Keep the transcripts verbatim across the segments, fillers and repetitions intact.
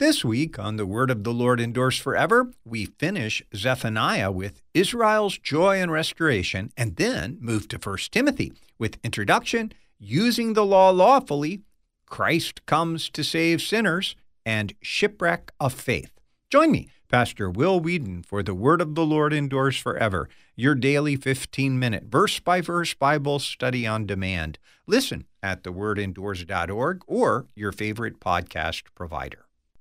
This week on The Word of the Lord Endures Forever, we finish Zephaniah with Israel's joy and restoration, and then move to First Timothy with introduction, using the law lawfully, Christ comes to save sinners, and shipwreck of faith. Join me, Pastor Will Whedon, for The Word of the Lord Endures Forever, your daily fifteen-minute verse-by-verse Bible study on demand. Listen at the word endures dot org or your favorite podcast provider.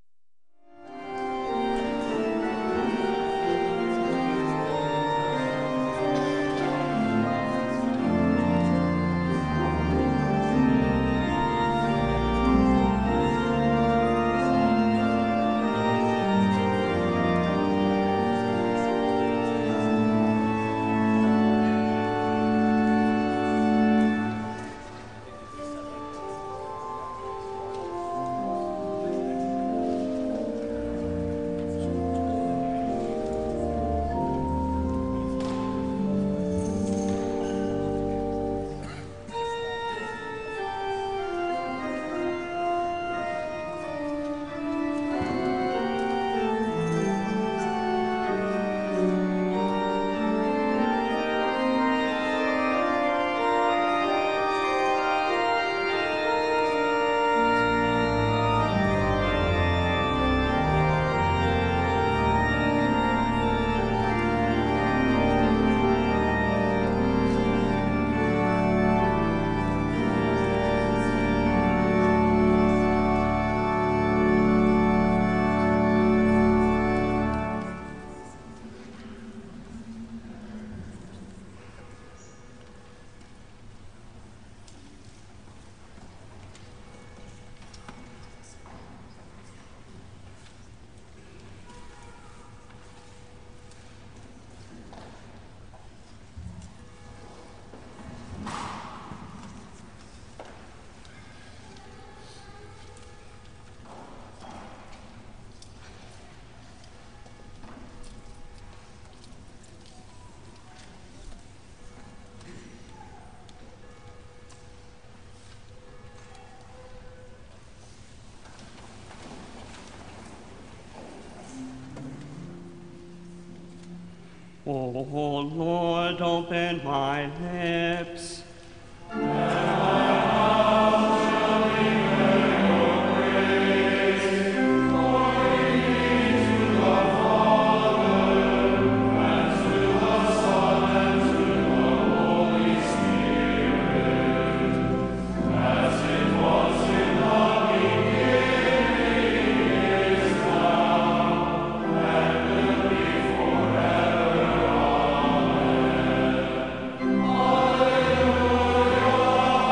O Lord, open my lips. Hallelujah.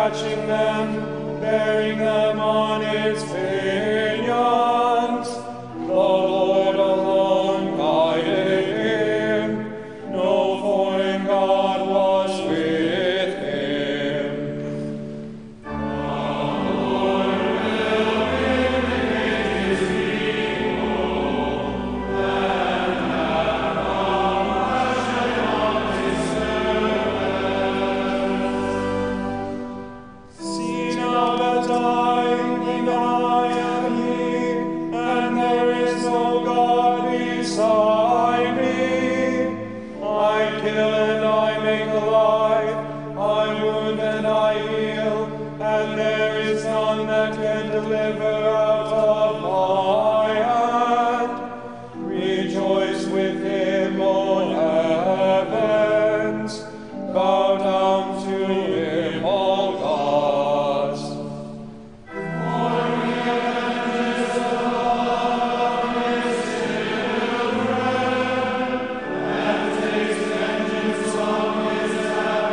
catching them, bearing them on its pinions. The Lord alone guided him, no foreign god was with him. The Lord will vindicate his people, and have compassion on his servants. See now that I, even I am he, and there is no God beside me. I kill and I make alive, I wound and I heal, and there is none that can deliver out of my hand. Rejoice with him, O heavens, bow down to him, all gods. For heaven is above his children, and takes vengeance on his enemies.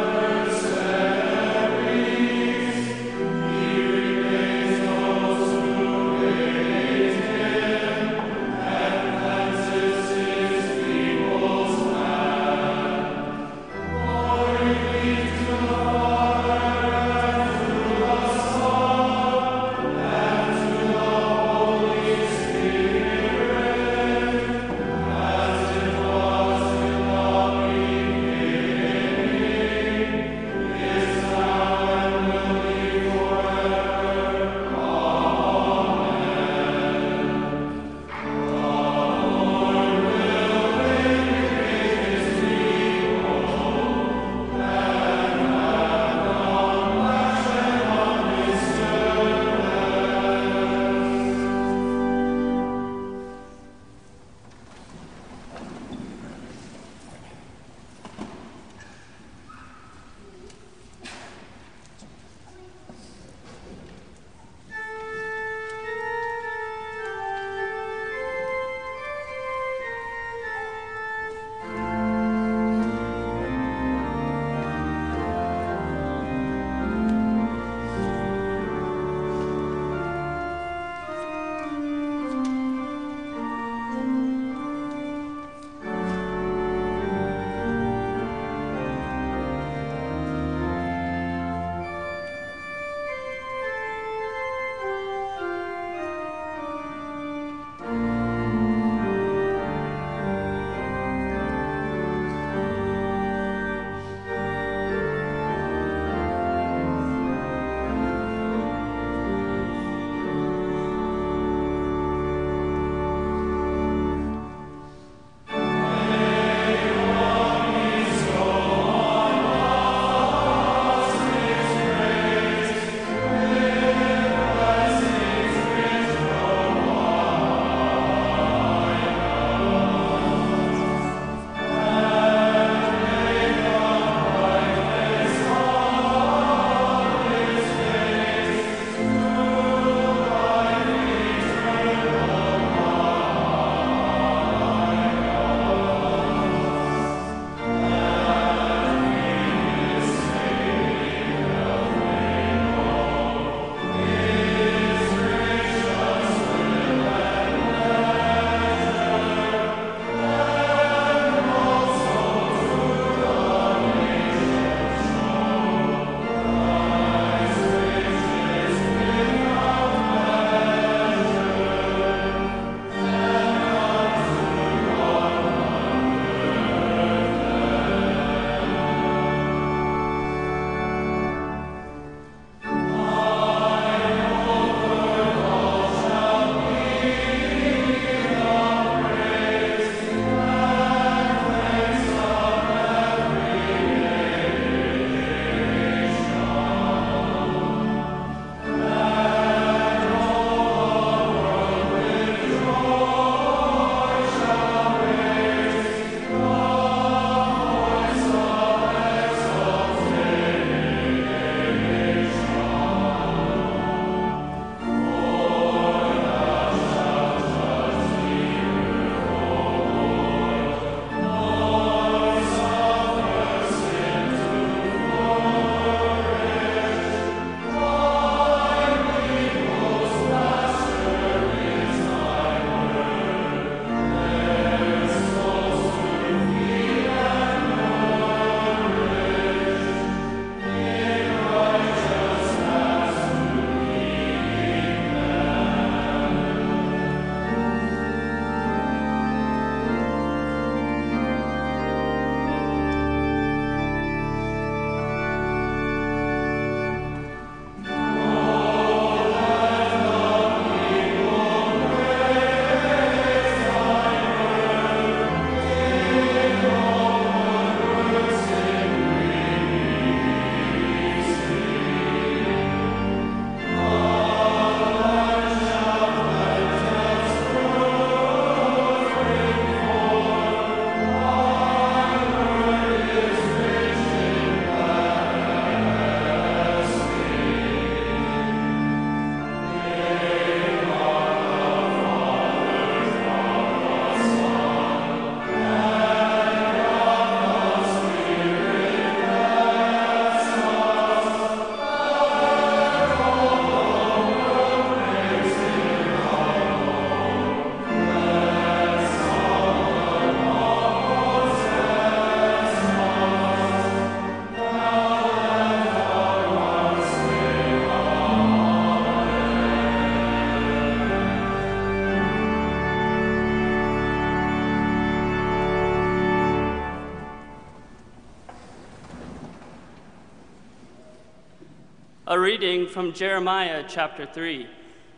A reading from Jeremiah chapter three.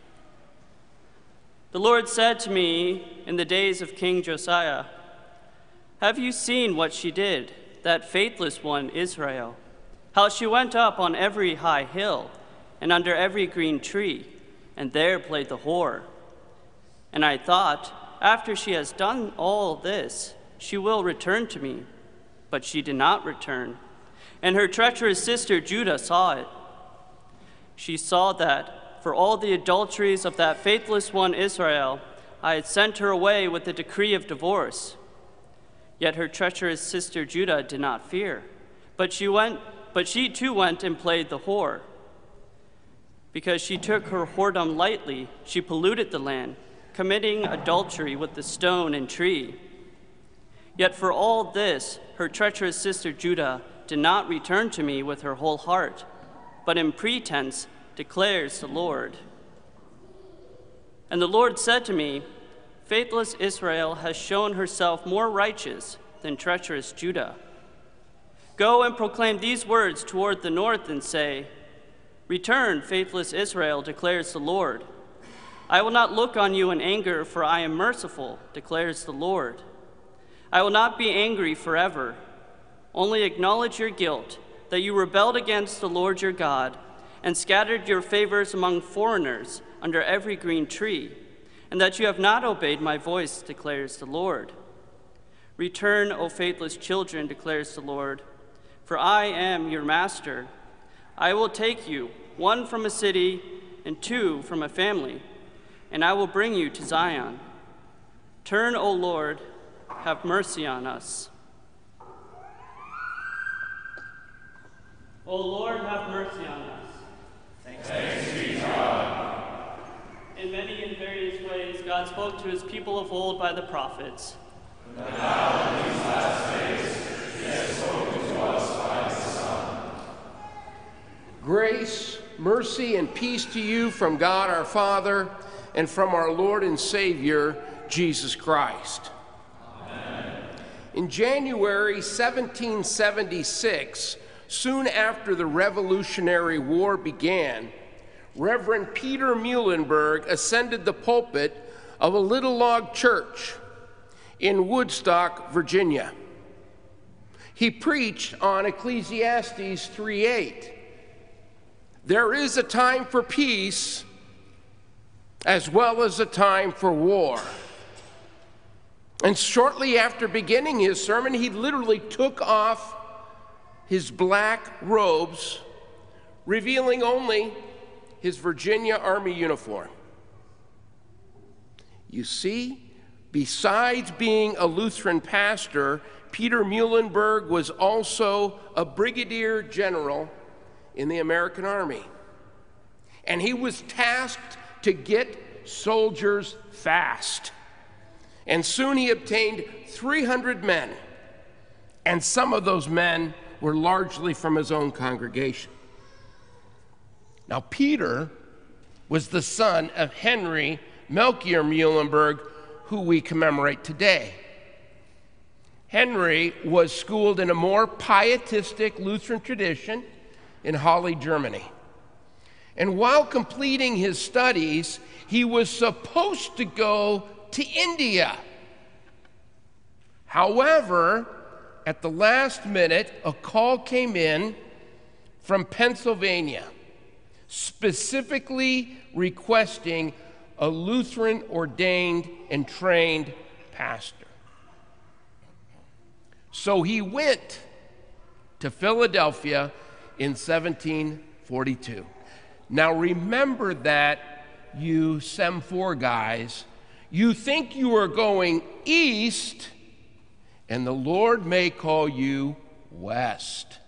The Lord said to me in the days of King Josiah, "Have you seen what she did, that faithless one, Israel? How she went up on every high hill and under every green tree, and there played the whore. And I thought, after she has done all this, she will return to me. But she did not return, and her treacherous sister Judah saw it. She saw that, for all the adulteries of that faithless one Israel, I had sent her away with a decree of divorce. Yet her treacherous sister Judah did not fear, but she went, but she too went and played the whore. Because she took her whoredom lightly, she polluted the land, committing adultery with the stone and tree. Yet for all this, her treacherous sister Judah did not return to me with her whole heart, but in pretense declares the Lord. And the Lord said to me, faithless Israel has shown herself more righteous than treacherous Judah. Go and proclaim these words toward the north and say, return, faithless Israel, declares the Lord. I will not look on you in anger, for I am merciful, declares the Lord. I will not be angry forever. Only acknowledge your guilt, that you rebelled against the Lord your God, and scattered your favors among foreigners under every green tree, and that you have not obeyed my voice, declares the Lord. Return, O faithless children, declares the Lord, for I am your master. I will take you, one from a city and two from a family, and I will bring you to Zion. Turn, O Lord, have mercy on us. O Lord, have mercy on us. Thanks, Thanks be to God. In many and various ways, God spoke to his people of old by the prophets. But now, in these last days, he has spoken to us by his Son. Grace, mercy, and peace to you from God our Father and from our Lord and Savior, Jesus Christ. Amen. In January seventeen seventy-six, soon after the Revolutionary War began, Reverend Peter Muhlenberg ascended the pulpit of a little log church in Woodstock, Virginia. He preached on Ecclesiastes three eight. There is a time for peace as well as a time for war. And shortly after beginning his sermon, he literally took off his black robes, revealing only his Virginia Army uniform. You see, besides being a Lutheran pastor, Peter Muhlenberg was also a brigadier general in the American Army. And he was tasked to get soldiers fast. And soon he obtained three hundred men, and some of those men were largely from his own congregation. Now, Peter was the son of Henry Melchior Muhlenberg, who we commemorate today. Henry was schooled in a more pietistic Lutheran tradition in Halle, Germany. And while completing his studies, he was supposed to go to India. However, at the last minute, a call came in from Pennsylvania, specifically requesting a Lutheran ordained and trained pastor. So he went to Philadelphia in seventeen forty-two. Now remember that, you Sem four guys, you think you are going east, and the Lord may call you west.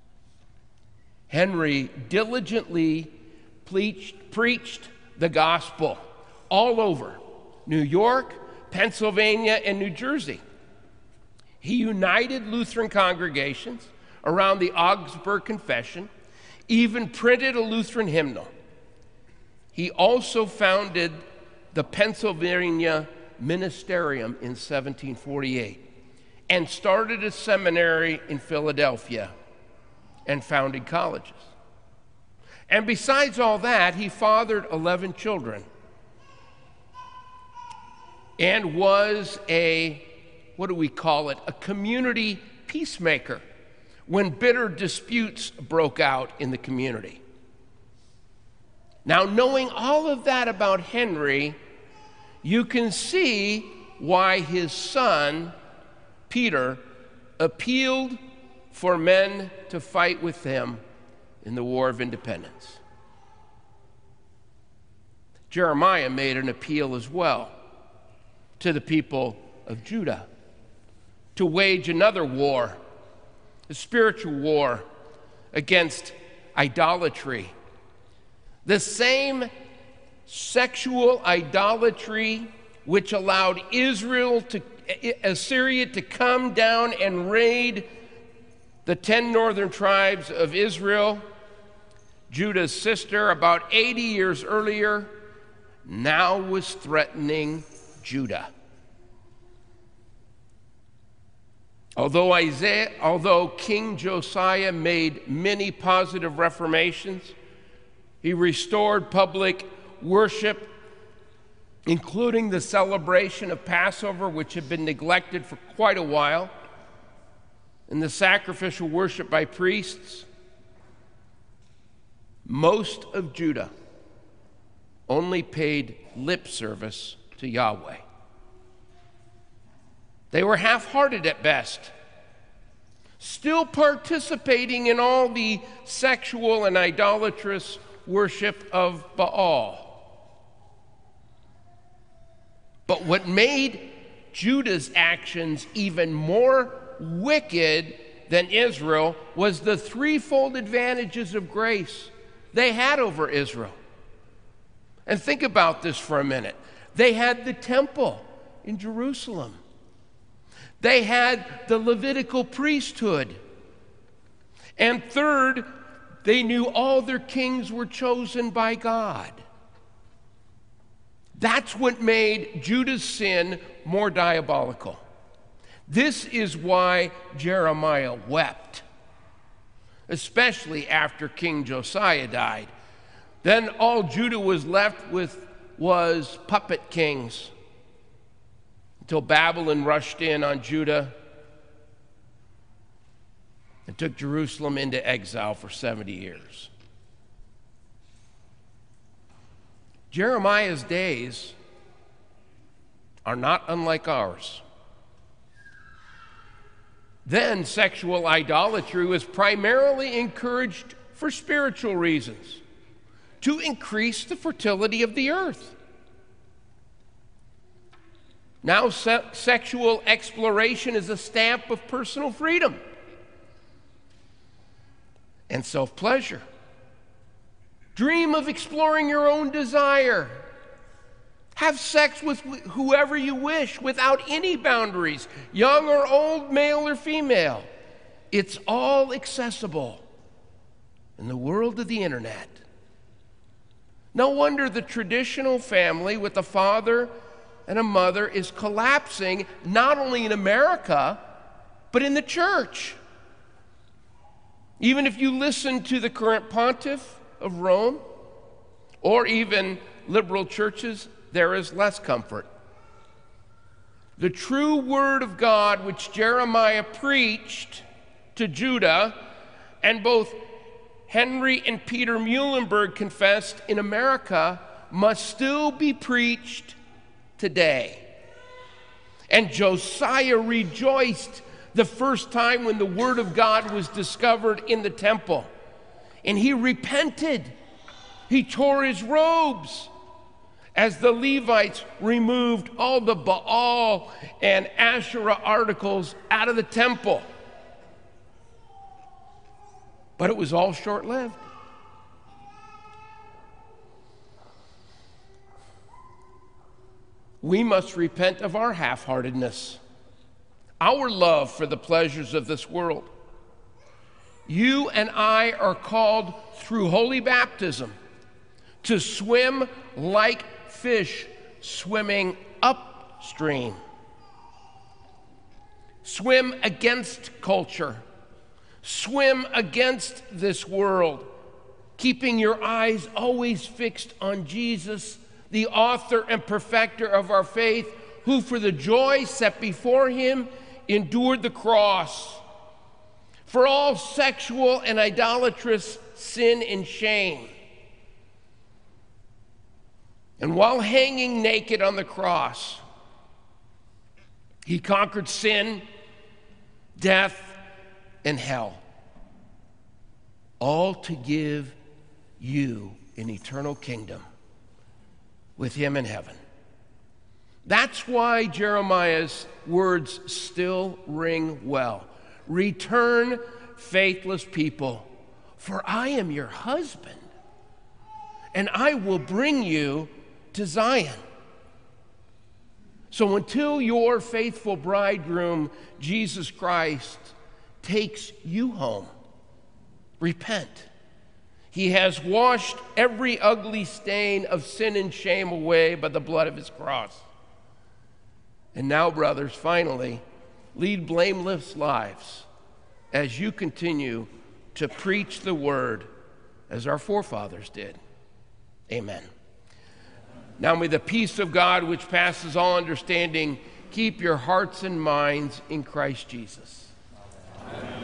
Henry diligently preached, preached the gospel all over New York, Pennsylvania, and New Jersey. He united Lutheran congregations around the Augsburg Confession, even printed a Lutheran hymnal. He also founded the Pennsylvania Ministerium in seventeen forty-eight and started a seminary in Philadelphia and founded colleges. And besides all that, he fathered eleven children and was a, what do we call it, a community peacemaker when bitter disputes broke out in the community. Now, knowing all of that about Henry, you can see why his son, Peter, appealed for men to fight with him in the War of Independence. Jeremiah made an appeal as well to the people of Judah to wage another war, a spiritual war against idolatry. The same sexual idolatry which allowed Israel to, Assyria to come down and raid the ten northern tribes of Israel, Judah's sister, about eighty years earlier, now was threatening Judah. Although Isaiah, although King Josiah made many positive reformations, he restored public worship, including the celebration of Passover, which had been neglected for quite a while, and the sacrificial worship by priests. Most of Judah only paid lip service to Yahweh. They were half-hearted at best, still participating in all the sexual and idolatrous worship of Baal. But what made Judah's actions even more wicked than Israel was the threefold advantages of grace they had over Israel. And think about this for a minute. They had the temple in Jerusalem. They had the Levitical priesthood. And third, they knew all their kings were chosen by God. That's what made Judah's sin more diabolical. This is why Jeremiah wept, especially after King Josiah died. Then all Judah was left with was puppet kings until Babylon rushed in on Judah and took Jerusalem into exile for seventy years. Jeremiah's days are not unlike ours. Then sexual idolatry was primarily encouraged for spiritual reasons, to increase the fertility of the earth. Now se- sexual exploration is a stamp of personal freedom and self-pleasure. Dream of exploring your own desire. Have sex with wh- whoever you wish without any boundaries, young or old, male or female. It's all accessible in the world of the internet. No wonder the traditional family with a father and a mother is collapsing, not only in America, but in the church. Even if you listen to the current pontiff of Rome, or even liberal churches, there is less comfort. The true word of God, which Jeremiah preached to Judah, and both Henry and Peter Muhlenberg confessed in America, must still be preached today. And Josiah rejoiced the first time when the word of God was discovered in the temple. And he repented. He tore his robes as the Levites removed all the Baal and Asherah articles out of the temple. But it was all short-lived. We must repent of our half-heartedness, our love for the pleasures of this world. You and I are called through holy baptism to swim like fish swimming upstream. Swim against culture. Swim against this world keeping your eyes always fixed on Jesus, the author and perfecter of our faith, who for the joy set before him endured the cross. For all sexual and idolatrous sin and shame. And while hanging naked on the cross, he conquered sin, death, and hell, all to give you an eternal kingdom with him in heaven. That's why Jeremiah's words still ring well. Return, faithless people, for I am your husband, and I will bring you to Zion. So until your faithful bridegroom, Jesus Christ, takes you home, repent. He has washed every ugly stain of sin and shame away by the blood of his cross. And now, brothers, finally, lead blameless lives as you continue to preach the word as our forefathers did. Amen. Now may the peace of God, which passes all understanding, keep your hearts and minds in Christ Jesus. Amen.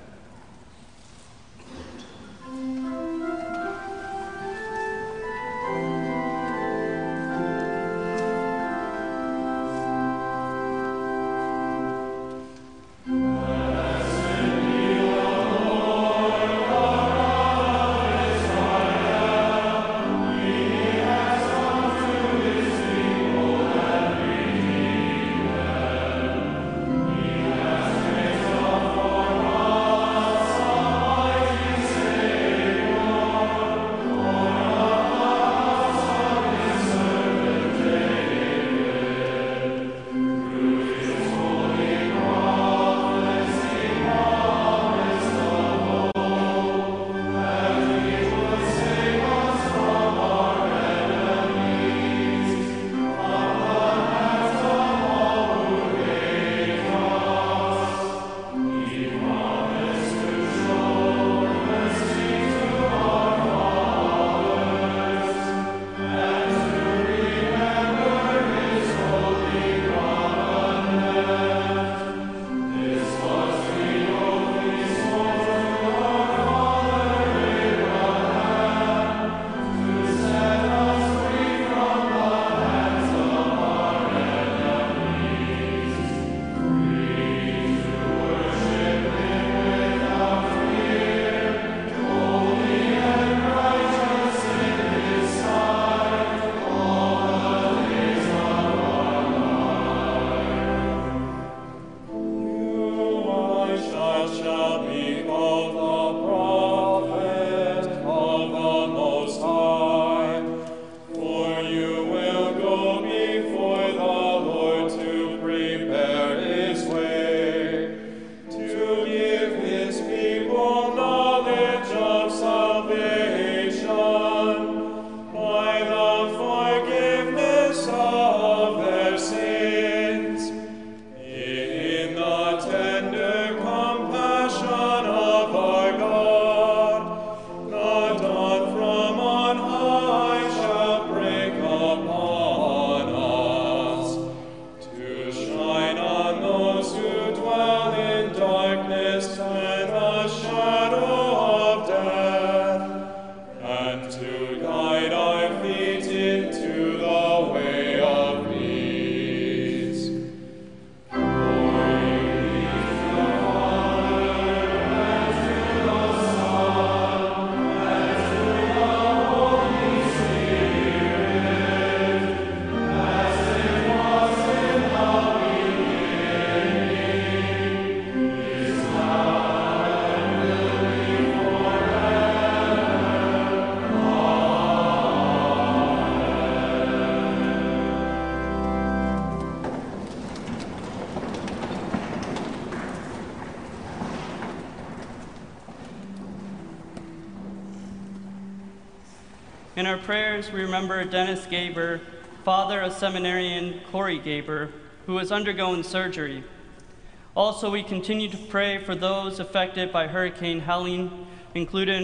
In our prayers, we remember Dennis Gaber, father of seminarian Corey Gaber, who has undergone surgery. Also, we continue to pray for those affected by Hurricane Helene, including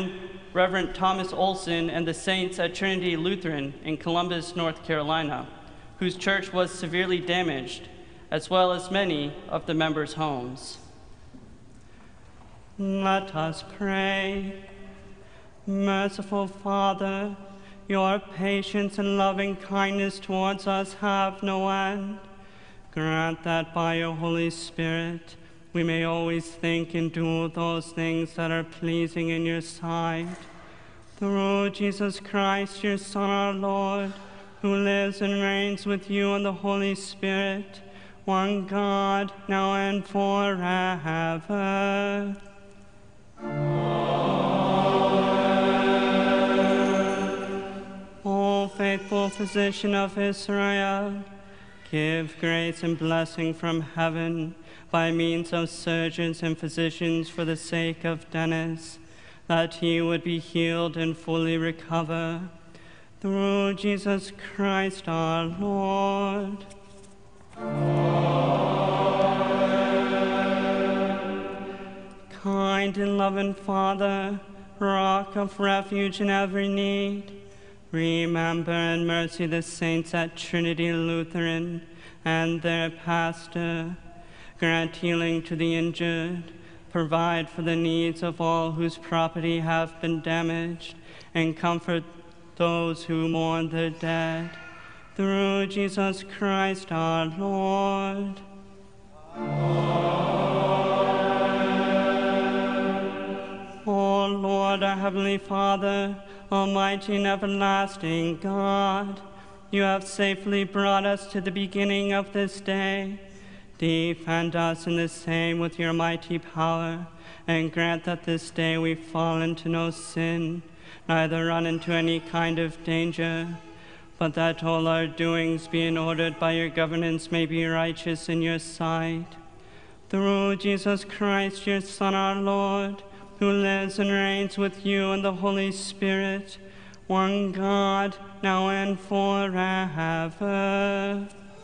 Reverend Thomas Olson and the saints at Trinity Lutheran in Columbus, North Carolina, whose church was severely damaged, as well as many of the members' homes. Let us pray. Merciful Father, your patience and loving kindness towards us have no end. Grant that by your Holy Spirit we may always think and do those things that are pleasing in your sight. Through Jesus Christ, your Son, our Lord, who lives and reigns with you in the Holy Spirit, one God, now and forever. O faithful physician of Israel, give grace and blessing from heaven by means of surgeons and physicians for the sake of Dennis, that he would be healed and fully recover. Through Jesus Christ our Lord. Kind and loving Father, rock of refuge in every need, remember in mercy the saints at Trinity Lutheran and their pastor. Grant healing to the injured, provide for the needs of all whose property have been damaged, and comfort those who mourn the dead. Through Jesus Christ our Lord. O Lord, our Heavenly Father, Almighty and everlasting God, you have safely brought us to the beginning of this day. Defend us in the same with your mighty power, and grant that this day we fall into no sin, neither run into any kind of danger, but that all our doings, being ordered by your governance, may be righteous in your sight. Through Jesus Christ, your Son, our Lord, who lives and reigns with you in the Holy Spirit, one God, now and forever.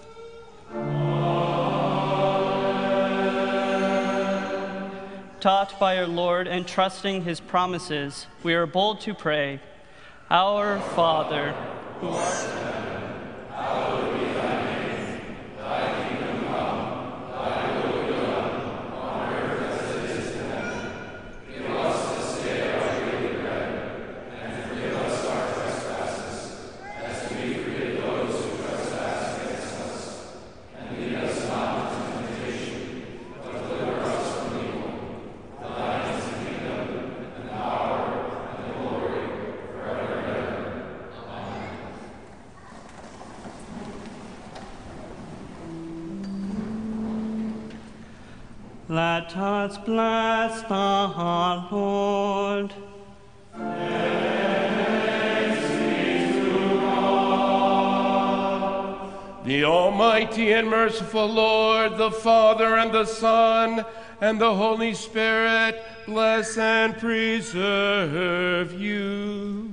Taught by our Lord and trusting his promises, we are bold to pray, Our Father, who art in heaven, hallowed be thy name. Thy kingdom come, thy will be done, on earth as it is in heaven. Give us this day our daily bread, and forgive us our trespasses, as we forgive those who trespass against us. And lead us not into temptation, but deliver us from evil. Thine is the kingdom, and the power, and the glory, forever and ever. Amen. Let us bless the Lord. The Almighty and merciful Lord, the Father and the Son and the Holy Spirit, bless and preserve you.